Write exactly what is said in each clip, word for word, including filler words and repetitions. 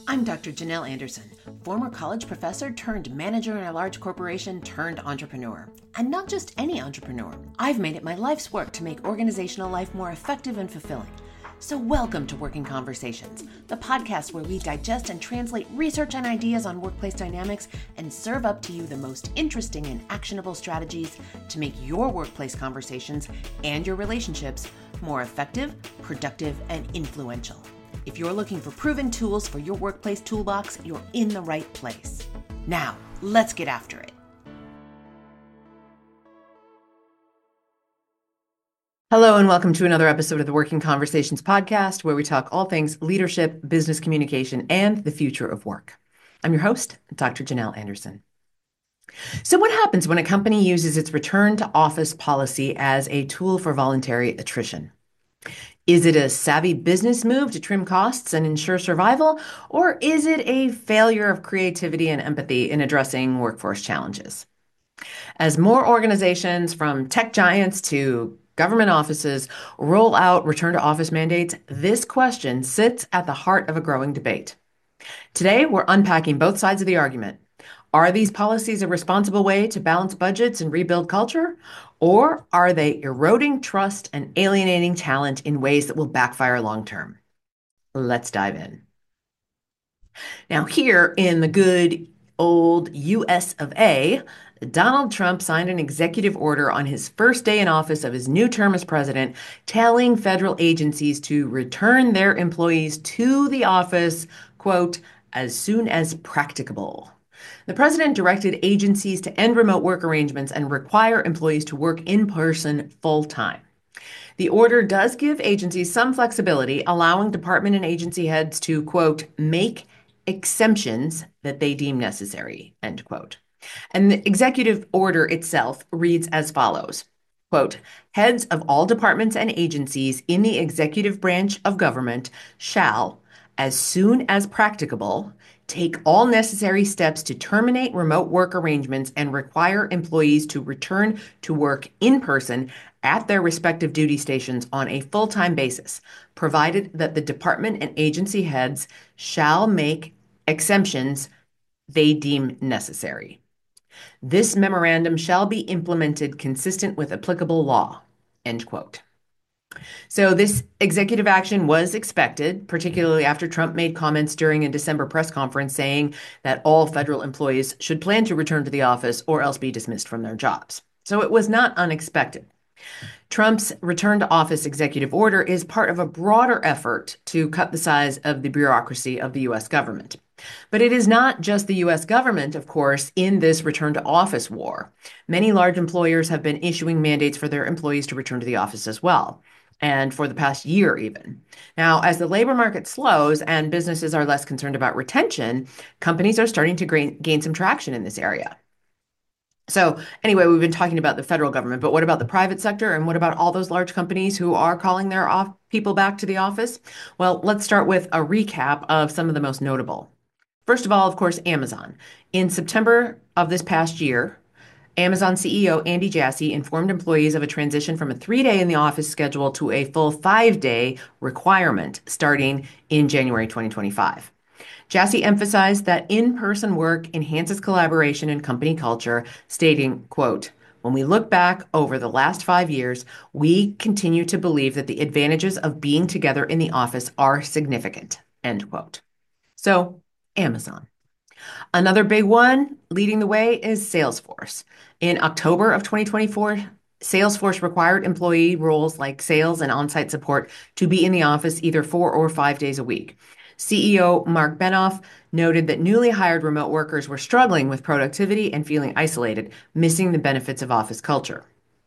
I'm Doctor Janelle Anderson, former college professor turned manager in a large corporation turned entrepreneur. And not just any entrepreneur. I've made it my life's work to make organizational life more effective and fulfilling. So welcome to Working Conversations, the podcast where we digest and translate research and ideas on workplace dynamics and serve up to you the most interesting and actionable strategies to make your workplace conversations and your relationships more effective, productive, and influential. If you're looking for proven tools for your workplace toolbox, you're in the right place. Now, let's get after it. Hello, and welcome to another episode of the Working Conversations podcast, where we talk all things leadership, business communication, and the future of work. I'm your host, Doctor Janelle Anderson. So what happens when a company uses its return to office policy as a tool for voluntary attrition? Is it a savvy business move to trim costs and ensure survival, or is it a failure of creativity and empathy in addressing workforce challenges? As more organizations, from tech giants to government offices, roll out return to office mandates, this question sits at the heart of a growing debate. Today, we're unpacking both sides of the argument. Are these policies a responsible way to balance budgets and rebuild culture? Or are they eroding trust and alienating talent in ways that will backfire long term? Let's dive in. Now, here in the good old U S of A, Donald Trump signed an executive order on his first day in office of his new term as president, telling federal agencies to return their employees to the office, quote, as soon as practicable. The president directed agencies to end remote work arrangements and require employees to work in person full time. The order does give agencies some flexibility, allowing department and agency heads to, quote, make exemptions that they deem necessary, end quote. And the executive order itself reads as follows, quote, heads of all departments and agencies in the executive branch of government shall, as soon as practicable, take all necessary steps to terminate remote work arrangements and require employees to return to work in person at their respective duty stations on a full-time basis, provided that the department and agency heads shall make exemptions they deem necessary. This memorandum shall be implemented consistent with applicable law, end quote. So this executive action was expected, particularly after Trump made comments during a December press conference saying that all federal employees should plan to return to the office or else be dismissed from their jobs. So it was not unexpected. Trump's return to office executive order is part of a broader effort to cut the size of the bureaucracy of the U S government. But it is not just the U S government, of course, in this return to office war. Many large employers have been issuing mandates for their employees to return to the office as well, and for the past year even. Now, as the labor market slows and businesses are less concerned about retention, companies are starting to gain, gain some traction in this area. So anyway, we've been talking about the federal government, but what about the private sector? And what about all those large companies who are calling their off people back to the office? Well, let's start with a recap of some of the most notable. First of all, of course, Amazon. In September of this past year, Amazon C E O Andy Jassy informed employees of a transition from a three-day in the office schedule to a full five-day requirement starting in January twenty twenty-five. Jassy emphasized that in-person work enhances collaboration and company culture, stating, quote, when we look back over the last five years, we continue to believe that the advantages of being together in the office are significant, end quote. So, Amazon. Another big one leading the way is Salesforce. In October of twenty twenty-four, Salesforce required employee roles like sales and on-site support to be in the office either four or five days a week. C E O Mark Benioff noted that newly hired remote workers were struggling with productivity and feeling isolated, missing the benefits of office culture.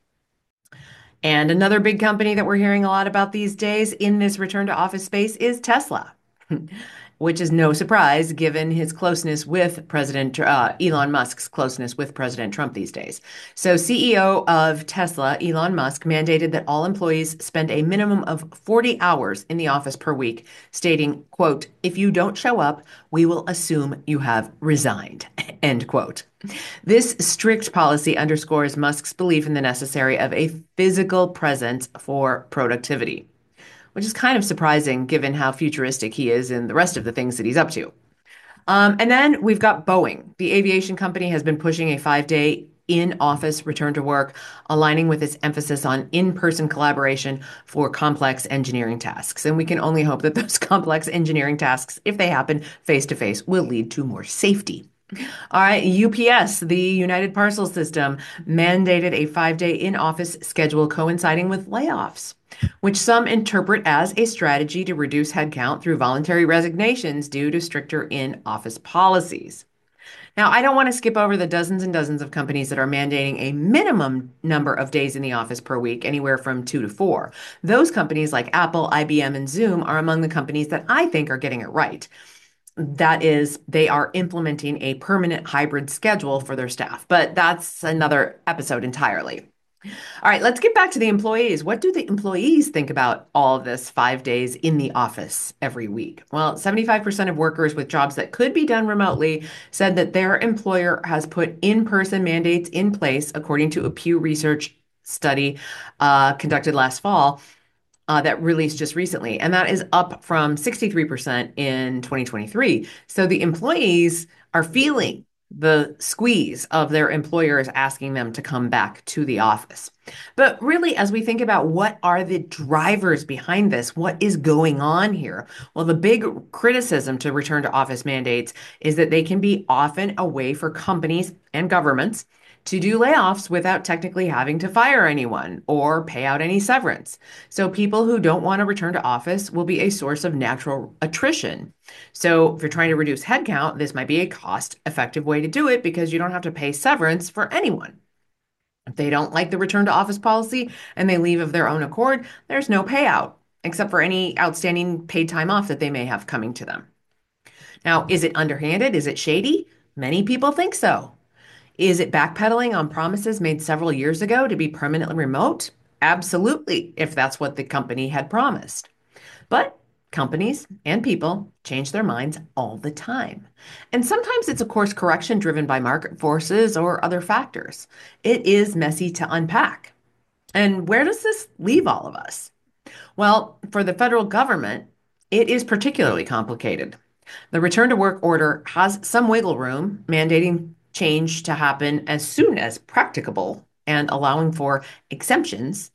And another big company that we're hearing a lot about these days in this return to office space is Tesla. Which is no surprise given his closeness with President uh, Elon Musk's closeness with President Trump these days. So C E O of Tesla, Elon Musk, mandated that all employees spend a minimum of forty hours in the office per week, stating, quote, if you don't show up, we will assume you have resigned, end quote. This strict policy underscores Musk's belief in the necessary of a physical presence for productivity, which is kind of surprising given how futuristic he is in the rest of the things that he's up to. Um, and then we've got Boeing. The aviation company has been pushing a five day in office return to work, aligning with its emphasis on in person collaboration for complex engineering tasks. And we can only hope that those complex engineering tasks, if they happen face to face, will lead to more safety. All right, U P S, the United Parcel System, mandated a five day in office schedule coinciding with layoffs, which some interpret as a strategy to reduce headcount through voluntary resignations due to stricter in office policies. Now, I don't want to skip over the dozens and dozens of companies that are mandating a minimum number of days in the office per week, anywhere from two to four. Those companies like Apple, I B M, and Zoom are among the companies that I think are getting it right. That is, they are implementing a permanent hybrid schedule for their staff, but that's another episode entirely. All right, let's get back to the employees. What do the employees think about all of this five days in the office every week? Well, seventy-five percent of workers with jobs that could be done remotely said that their employer has put in-person mandates in place, according to a Pew Research study uh, conducted last fall uh, that released just recently. And that is up from sixty-three percent in twenty twenty-three. So the employees are feeling the squeeze of their employers asking them to come back to the office. But really, as we think about what are the drivers behind this, what is going on here? Well, the big criticism to return to office mandates is that they can be often a way for companies and governments to do layoffs without technically having to fire anyone or pay out any severance. So people who don't want to return to office will be a source of natural attrition. So if you're trying to reduce headcount, this might be a cost-effective way to do it because you don't have to pay severance for anyone. If they don't like the return to office policy and they leave of their own accord, there's no payout, except for any outstanding paid time off that they may have coming to them. Now, is it underhanded? Is it shady? Many people think so. Is it backpedaling on promises made several years ago to be permanently remote? Absolutely, if that's what the company had promised. But companies and people change their minds all the time. And sometimes it's a course correction driven by market forces or other factors. It is messy to unpack. And where does this leave all of us? Well, for the federal government, it is particularly complicated. The return to work order has some wiggle room, mandating change to happen as soon as practicable and allowing for exemptions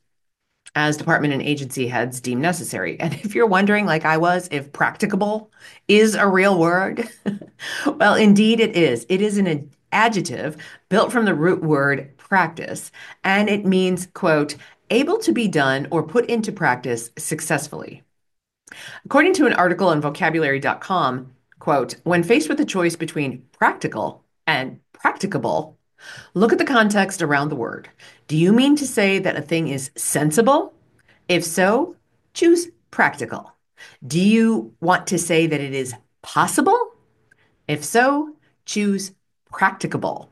as department and agency heads deem necessary. And if you're wondering, like I was, if practicable is a real word, well, indeed it is. It is an adjective built from the root word practice, and it means, quote, able to be done or put into practice successfully. According to an article on vocabulary dot com, quote, when faced with a choice between practical and practicable, look at the context around the word. Do you mean to say that a thing is sensible? If so, choose practical. Do you want to say that it is possible? If so, choose practicable.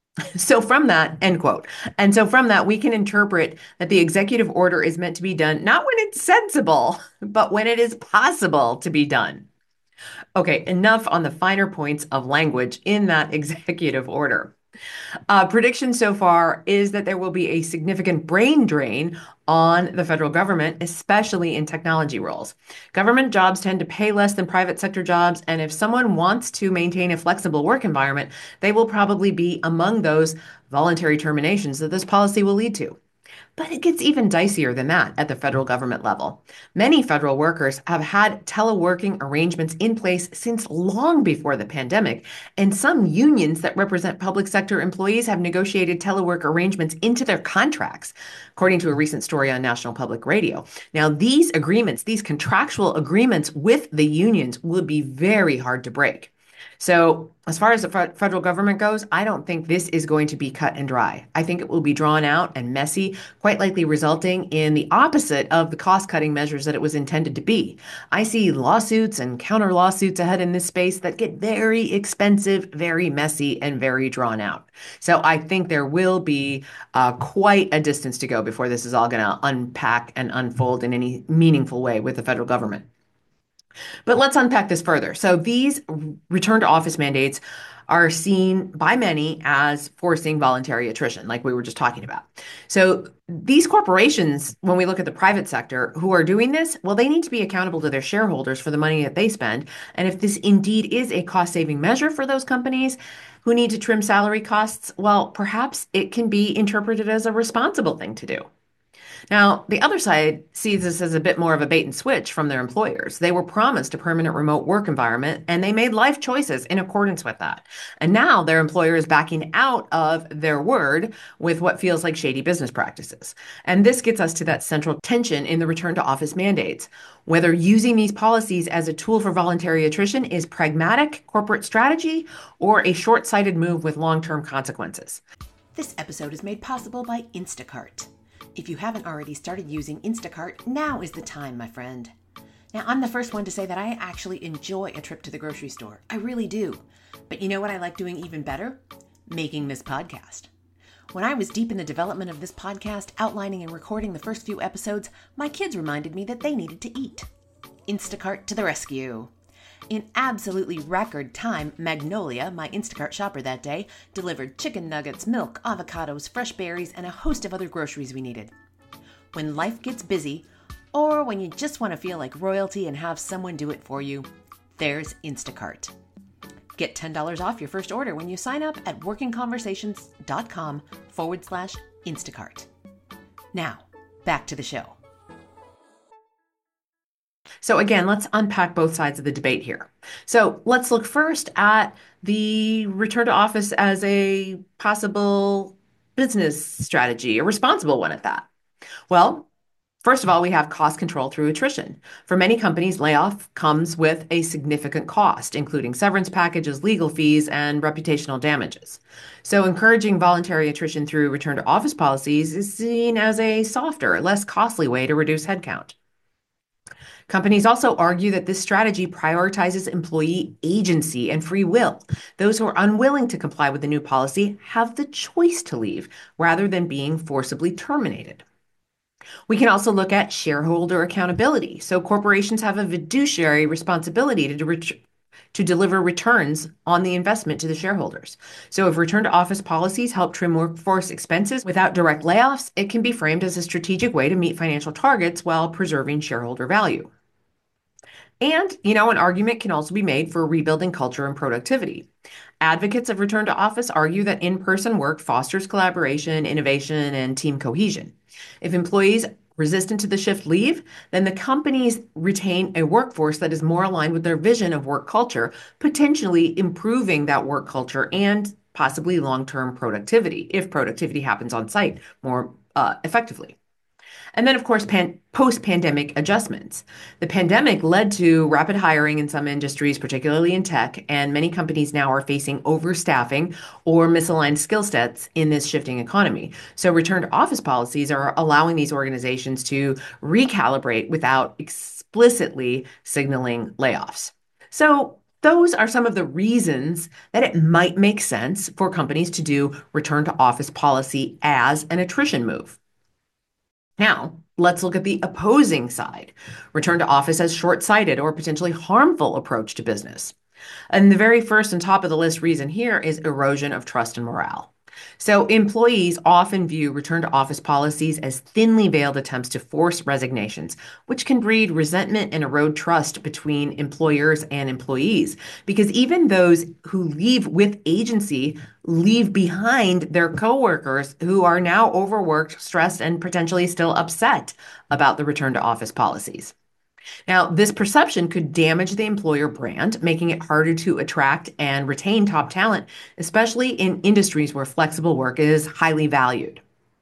So from that, end quote. And so from that, we can interpret that the executive order is meant to be done not when it's sensible, but when it is possible to be done. Okay, enough on the finer points of language in that executive order. Uh, prediction so far is that there will be a significant brain drain on the federal government, especially in technology roles. Government jobs tend to pay less than private sector jobs, and if someone wants to maintain a flexible work environment, they will probably be among those voluntary terminations that this policy will lead to. But it gets even dicier than that at the federal government level. Many federal workers have had teleworking arrangements in place since long before the pandemic, and some unions that represent public sector employees have negotiated telework arrangements into their contracts, according to a recent story on National Public Radio. Now, these agreements, these contractual agreements with the unions, would be very hard to break. So, as far as the federal government goes, I don't think this is going to be cut and dry. I think it will be drawn out and messy, quite likely resulting in the opposite of the cost-cutting measures that it was intended to be. I see lawsuits and counter lawsuits ahead in this space that get very expensive, very messy, and very drawn out. So I think there will be uh, quite a distance to go before this is all going to unpack and unfold in any meaningful way with the federal government. But let's unpack this further. So these return to office mandates are seen by many as forcing voluntary attrition, like we were just talking about. So these corporations, when we look at the private sector who are doing this, well, they need to be accountable to their shareholders for the money that they spend. And if this indeed is a cost saving measure for those companies who need to trim salary costs, well, perhaps it can be interpreted as a responsible thing to do. Now, the other side sees this as a bit more of a bait and switch from their employers. They were promised a permanent remote work environment and they made life choices in accordance with that. And now their employer is backing out of their word with what feels like shady business practices. And this gets us to that central tension in the return to office mandates. Whether using these policies as a tool for voluntary attrition is pragmatic corporate strategy or a short sighted move with long term consequences. This episode is made possible by Instacart. If you haven't already started using Instacart, now is the time, my friend. Now, I'm the first one to say that I actually enjoy a trip to the grocery store. I really do. But you know what I like doing even better? Making this podcast. When I was deep in the development of this podcast, outlining and recording the first few episodes, my kids reminded me that they needed to eat. Instacart to the rescue. In absolutely record time, Magnolia, my Instacart shopper that day, delivered chicken nuggets, milk, avocados, fresh berries, and a host of other groceries we needed. When life gets busy, or when you just want to feel like royalty and have someone do it for you, there's Instacart. Get ten dollars off your first order when you sign up at workingconversations.com forward slash Instacart. Now, back to the show. So again, let's unpack both sides of the debate here. So let's look first at the return to office as a possible business strategy, a responsible one at that. Well, first of all, we have cost control through attrition. For many companies, layoff comes with a significant cost, including severance packages, legal fees, and reputational damages. So encouraging voluntary attrition through return to office policies is seen as a softer, less costly way to reduce headcount. Companies also argue that this strategy prioritizes employee agency and free will. Those who are unwilling to comply with the new policy have the choice to leave rather than being forcibly terminated. We can also look at shareholder accountability. So corporations have a fiduciary responsibility to, de- to deliver returns on the investment to the shareholders. So if return to office policies help trim workforce expenses without direct layoffs, it can be framed as a strategic way to meet financial targets while preserving shareholder value. And, you know, an argument can also be made for rebuilding culture and productivity. Advocates of return to office argue that in-person work fosters collaboration, innovation, and team cohesion. If employees resistant to the shift leave, then the companies retain a workforce that is more aligned with their vision of work culture, potentially improving that work culture and possibly long-term productivity, if productivity happens on site more uh, effectively. And then, of course, pan- post-pandemic adjustments. The pandemic led to rapid hiring in some industries, particularly in tech, and many companies now are facing overstaffing or misaligned skill sets in this shifting economy. So return to office policies are allowing these organizations to recalibrate without explicitly signaling layoffs. So those are some of the reasons that it might make sense for companies to do return to office policy as an attrition move. Now, let's look at the opposing side. Return to office as short-sighted or potentially harmful approach to business. And the very first and top of the list reason here is erosion of trust and morale. So employees often view return to office policies as thinly veiled attempts to force resignations, which can breed resentment and erode trust between employers and employees. Because even those who leave with agency leave behind their coworkers who are now overworked, stressed, and potentially still upset about the return to office policies. Now, this perception could damage the employer brand, making it harder to attract and retain top talent, especially in industries where flexible work is highly valued.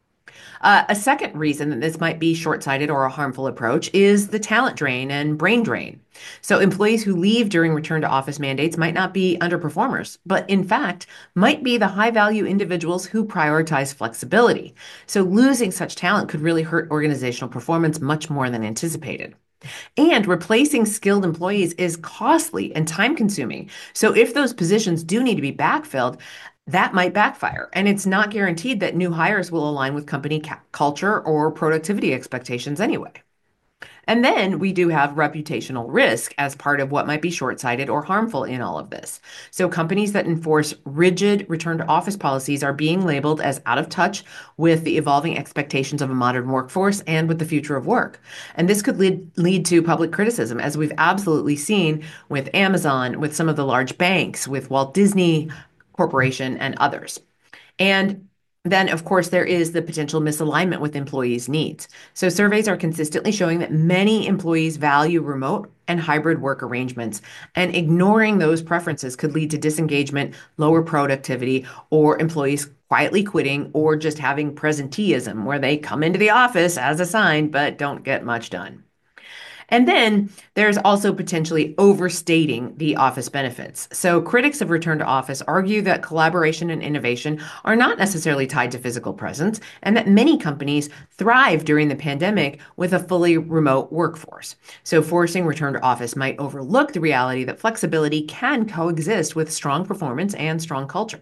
Uh, a second reason that this might be short-sighted or a harmful approach is the talent drain and brain drain. So employees who leave during return to office mandates might not be underperformers, but in fact might be the high-value individuals who prioritize flexibility. So losing such talent could really hurt organizational performance much more than anticipated. And replacing skilled employees is costly and time consuming. So if those positions do need to be backfilled, that might backfire. And it's not guaranteed that new hires will align with company ca- culture or productivity expectations anyway. And then we do have reputational risk as part of what might be short-sighted or harmful in all of this. So companies that enforce rigid return to office policies are being labeled as out of touch with the evolving expectations of a modern workforce and with the future of work. And this could lead lead to public criticism, as we've absolutely seen with Amazon, with some of the large banks, with Walt Disney Corporation and others. And then, of course, there is the potential misalignment with employees' needs. So surveys are consistently showing that many employees value remote and hybrid work arrangements, and ignoring those preferences could lead to disengagement, lower productivity, or employees quietly quitting or just having presenteeism, where they come into the office as assigned but don't get much done. And then there's also potentially overstating the office benefits. So critics of return to office argue that collaboration and innovation are not necessarily tied to physical presence, and that many companies thrive during the pandemic with a fully remote workforce. So forcing return to office might overlook the reality that flexibility can coexist with strong performance and strong culture.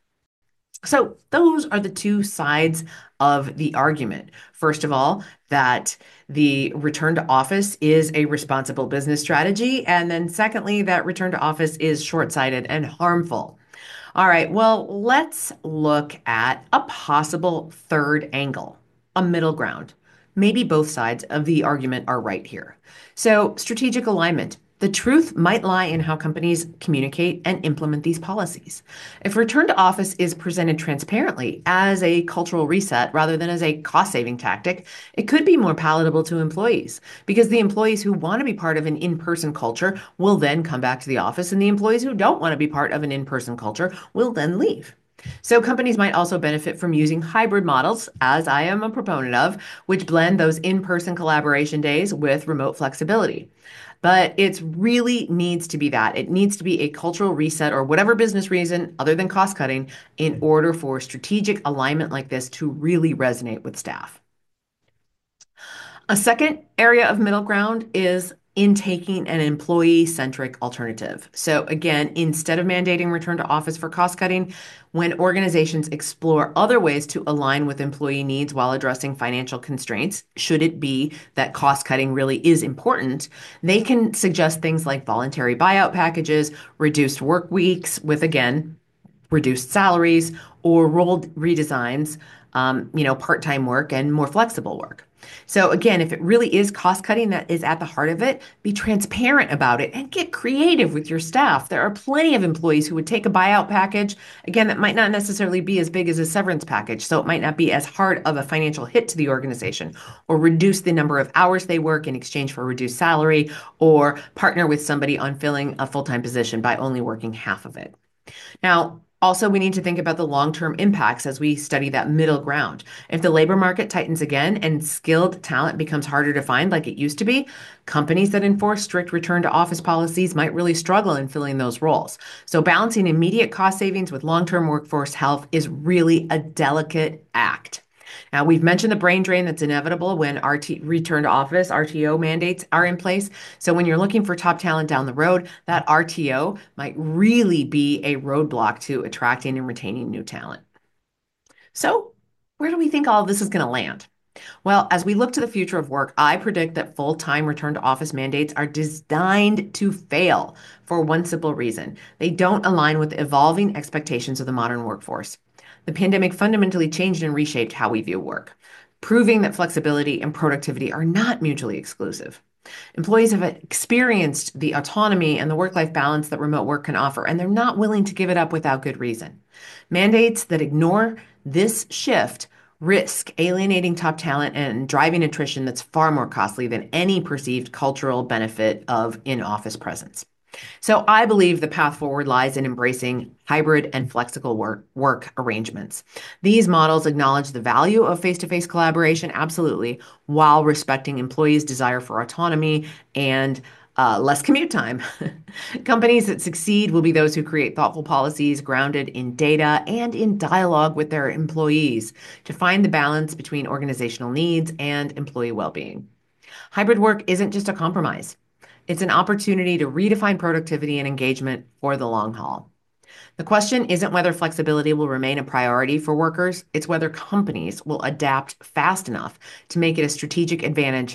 So those are the two sides of the argument. First of all, that the return to office is a responsible business strategy. And then secondly, that return to office is short-sighted and harmful. All right, well, let's look at a possible third angle, a middle ground. Maybe both sides of the argument are right here. So, strategic alignment. The truth might lie in how companies communicate and implement these policies. If return to office is presented transparently as a cultural reset rather than as a cost saving tactic, it could be more palatable to employees, because the employees who want to be part of an in person culture will then come back to the office, and the employees who don't want to be part of an in person culture will then leave. So companies might also benefit from using hybrid models, as I am a proponent of, which blend those in-person collaboration days with remote flexibility. But it really needs to be that. It needs to be a cultural reset or whatever business reason other than cost cutting in order for strategic alignment like this to really resonate with staff. A second area of middle ground is in taking an employee-centric alternative. So again, instead of mandating return to office for cost cutting, when organizations explore other ways to align with employee needs while addressing financial constraints, should it be that cost cutting really is important, they can suggest things like voluntary buyout packages, reduced work weeks with, again, reduced salaries, or role redesigns, um, you know, part-time work and more flexible work. So again, if it really is cost cutting that is at the heart of it, be transparent about it and get creative with your staff. There are plenty of employees who would take a buyout package, again, that might not necessarily be as big as a severance package, so it might not be as hard of a financial hit to the organization, or reduce the number of hours they work in exchange for reduced salary, or partner with somebody on filling a full-time position by only working half of it. Now, also, we need to think about the long-term impacts as we study that middle ground. If the labor market tightens again and skilled talent becomes harder to find like it used to be, companies that enforce strict return to office policies might really struggle in filling those roles. So balancing immediate cost savings with long-term workforce health is really a delicate act. Now, we've mentioned the brain drain that's inevitable when R T return to office, R T O mandates are in place. So when you're looking for top talent down the road, that R T O might really be a roadblock to attracting and retaining new talent. So where do we think all of this is going to land? Well, as we look to the future of work, I predict that full-time return to office mandates are designed to fail for one simple reason. They don't align with the evolving expectations of the modern workforce. The pandemic fundamentally changed and reshaped how we view work, proving that flexibility and productivity are not mutually exclusive. Employees have experienced the autonomy and the work-life balance that remote work can offer, and they're not willing to give it up without good reason. Mandates that ignore this shift risk alienating top talent and driving attrition that's far more costly than any perceived cultural benefit of in-office presence. So I believe the path forward lies in embracing hybrid and flexible work, work arrangements. These models acknowledge the value of face-to-face collaboration, absolutely, while respecting employees' desire for autonomy and uh, less commute time. Companies that succeed will be those who create thoughtful policies grounded in data and in dialogue with their employees to find the balance between organizational needs and employee well-being. Hybrid work isn't just a compromise. It's an opportunity to redefine productivity and engagement for the long haul. The question isn't whether flexibility will remain a priority for workers, it's whether companies will adapt fast enough to make it a strategic advantage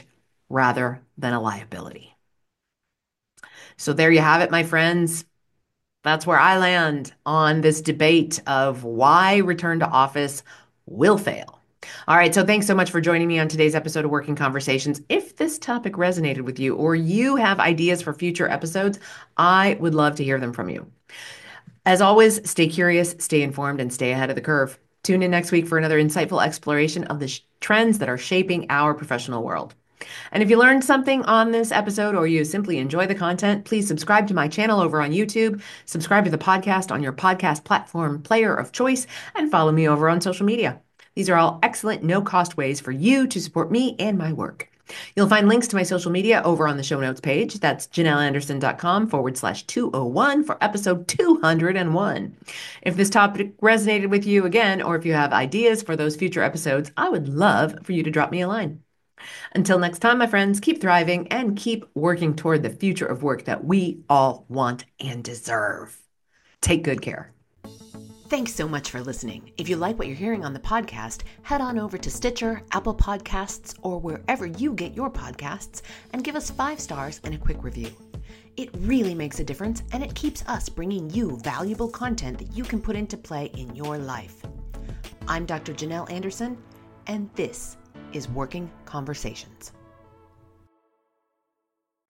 rather than a liability. So there you have it, my friends. That's where I land on this debate of why return to office will fail. All right, so thanks so much for joining me on today's episode of Working Conversations. If this topic resonated with you or you have ideas for future episodes, I would love to hear them from you. As always, stay curious, stay informed, and stay ahead of the curve. Tune in next week for another insightful exploration of the sh- trends that are shaping our professional world. And if you learned something on this episode or you simply enjoy the content, please subscribe to my channel over on YouTube, subscribe to the podcast on your podcast platform player of choice, and follow me over on social media. These are all excellent no-cost ways for you to support me and my work. You'll find links to my social media over on the show notes page. That's janelleanderson.com forward slash 201 for episode two hundred one. If this topic resonated with you again, or if you have ideas for those future episodes, I would love for you to drop me a line. Until next time, my friends, keep thriving and keep working toward the future of work that we all want and deserve. Take good care. Thanks so much for listening. If you like what you're hearing on the podcast, head on over to Stitcher, Apple Podcasts, or wherever you get your podcasts and give us five stars and a quick review. It really makes a difference, and it keeps us bringing you valuable content that you can put into play in your life. I'm Doctor Janelle Anderson, and this is Working Conversations.